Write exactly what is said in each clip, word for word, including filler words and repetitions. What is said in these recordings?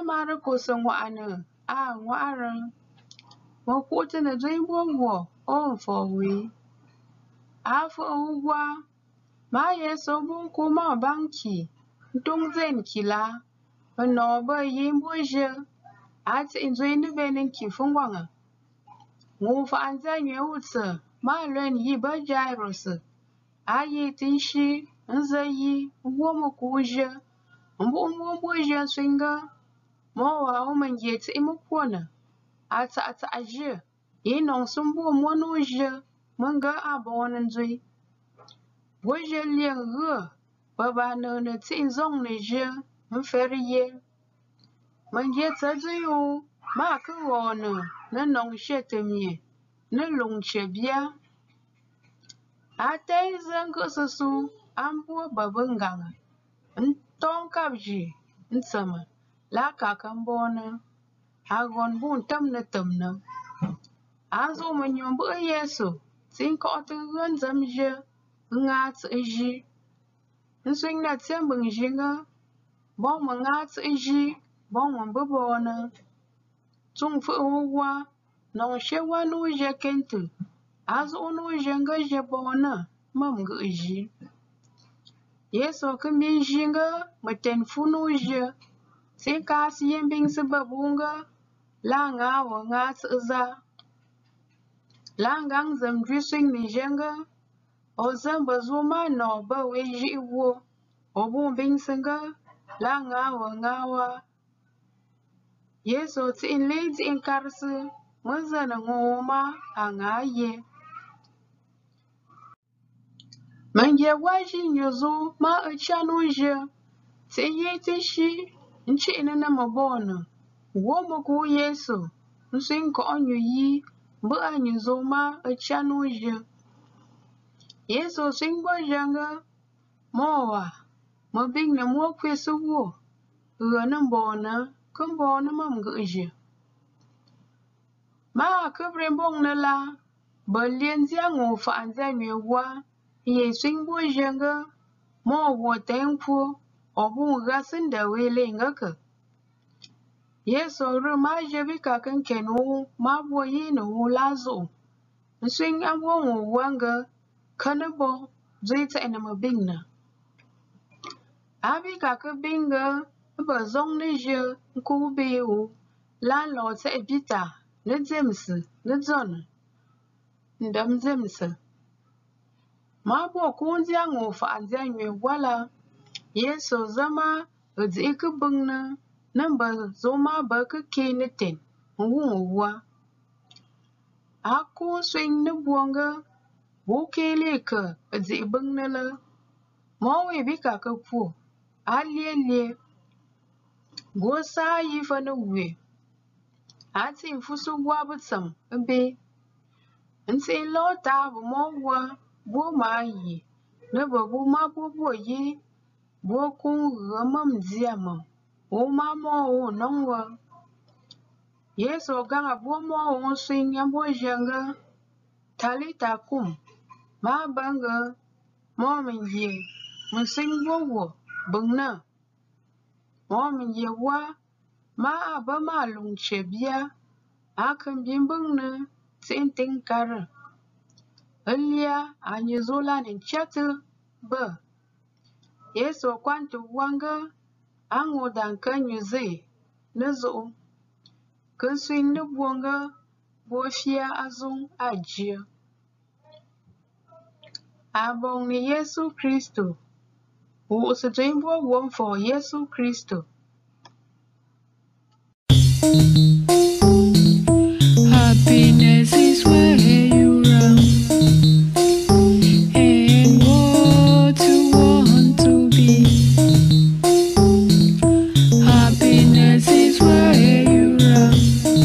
mara ko se ŋwa'ni a ŋwa'ri. Mo ku'ti ni dɔyimbo wo o mfɔwi. A fɨʼ wugwa ma Yesu bun ku ma banki ntung zen kila. Nɔ bə yimbo zhə a tsiʼ nzwe ni be ni nki fɨŋgwaŋa. Ŋu faʼ nzə nywe wu tsə ma lwen yi bə Jairus. A yi ti nshi nzə yi wo mɨ ku zhə. Mbuʼ mbwo zhə nswiŋgə. Mo wa o mə ngye tsiʼ mɨ kwonə. A tsaʼ tsaʼ zhə yi nɔŋ sɨ mbwo mwonu zhə mə ŋgə a bɔni nzwe. Bo zhə lyêŋ ghə bə ba nə́ tsiʼ nzoŋ nə zhə mfer ye. Mə ngye tsə̌ dzɨyu ma kɨ ghɔnə nə nɔŋ shwetə mye nə luŋ che bya. A teŋ zə ŋgɨ'sɨsɨ a mbwo bə bə ngaŋə. Ntɔ́ nkâp zhi ntsəmə la kàkə mbɔnə. A ghɔn bu ntəm nə təmnə. A nzuʼ mə nyom mbəʼ Yesu tsiʼ nkɔ'tə ghə nzəm zhə ŋa tsəʼ zhi. Nswiŋ nə tsyé mbɨŋ zhiŋə bɔŋ mə ŋa tsəʼ zhi bɔŋ mə mbə bɔnə. Tsuŋ mfɨʼ wugwa nɔŋ shé wa nu zhə kentə. A zu'u nu zhə ŋgə zhə bɔnə məm ŋgɨʼ zhi. Yesu kɨ mbi nzhi ŋgə mə ten fu nu zhə. Tsiʼ ŋkasɨ yi mbiŋ sɨ bə bu ŋgə la ŋa wo ŋa tsəʼ za. La ŋgaŋ nzəm njwi swíŋ nə zhə ŋgə o zə mbə zu ma nɔ bə we zhí'i gho. O bu mbiŋ sɨ ŋgə la ŋa wo ŋa wa. Yesu tsiʼ nli nzí'i nkarsɨ mə zə nə ŋu ma a ŋa ye. Mə ngye wa zhi nyə zu ma ɨ cha nu zhə. Tsiʼ yi ti shi nchi'nə nə mə bɔnə. Gho mə ku Yesu nswiŋ ŋkɔʼ nyə yi mbəʼ nyə zu ma ɨ cha nu zhə. Yesu swíŋ bo zhə ŋgə mo wa mə biŋ nə mwô kwesɨ gho. Ghə nə mbɔnə kɨ mbɔnə məm ŋgɨʼ zhə. Ma kɨ bre mboŋ nə la bə lyé nzyá ŋu faʼ nzə nywe wa. Ye swíŋ bo zhə ŋgə mo wo teŋ ŋkwo o bu ghasɨ ndə we le ŋgə kə. Yesu rə ma zhə bi ka kə ŋken wu ma bwo yi nə wu la zu'u. Nswiŋ a mbwo ŋu wa ŋgə kə nə bɔ dzwe tseʼ nə mə biŋ nə. A bi ka kə biŋ ŋgə bə zoŋ nə zhə ŋku bi wu la nlɔ tseʼ Bita nə James nə John. Ndəm James. Ma bwo ku nzyá ŋu faʼ nzə nywe wa la. Yesu zə ma ɨ dzi'i kɨ bəŋ nə nə mbə zu ma bə kɨ ke nə ten wu ŋu wa. A ku swíŋ nə bwo ŋgə bu keli kə ɨ dzi'i bəŋ nə lə. Mo we bi ka kə pwo a lyé lyé. Bo sa yi fə nə wye. A tsiʼ mfusɨ gwa bə tsəm be. Ntsiʼ lɔ ta bə mo wa bo ma yi nə bə bu ma bwo bwo yi bo ku ghə məm nzyá məm. Wu ma mo wu nɔŋ wə. Yesu gaŋa bwo mo wu swíŋ a mbwo zhə ŋgə Talita kum. Ma bə ŋgə mo mə ngye mə swíŋ bo wo bəŋ nə. Mo mə ngye wa ma a bə ma luŋ che bya. A kə mbi mbəŋ nə tsiʼ ntɨŋ ŋkarə. Ɨ lyá a nyə zu la nə ntyatə bə. Yesu kwantə wa ŋgə a ŋu daŋ kə́ nyə zê nə zu'u. Kə swíŋ nə bwo ŋgə bo fyá a zuŋ a jyə. A boŋ nə Yesu Kristo. Wu sɨ dweyimbo wo mfɔ Yesu Kristo. Happiness is where you run and what you want to be. Happiness is where you run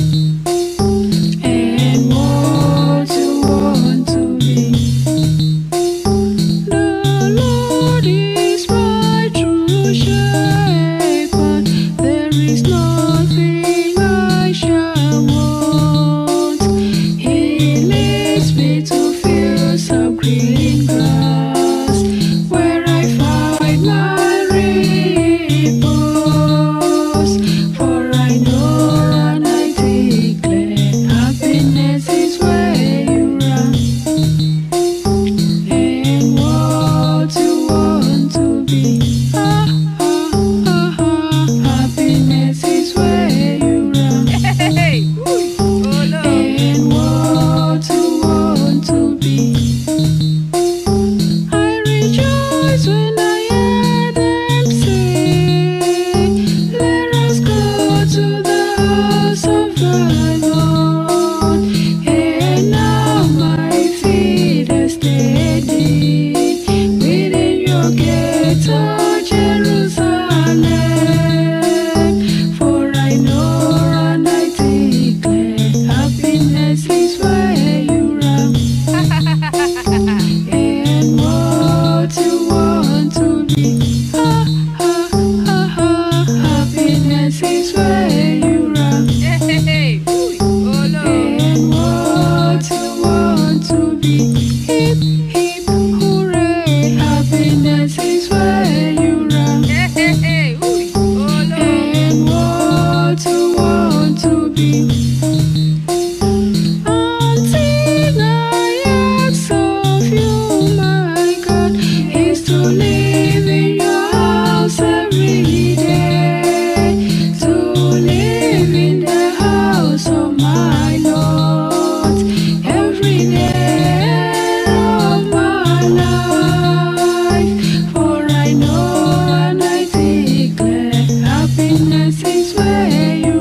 and what you want to be. The Lord is my true shepherd. There is nothing I where you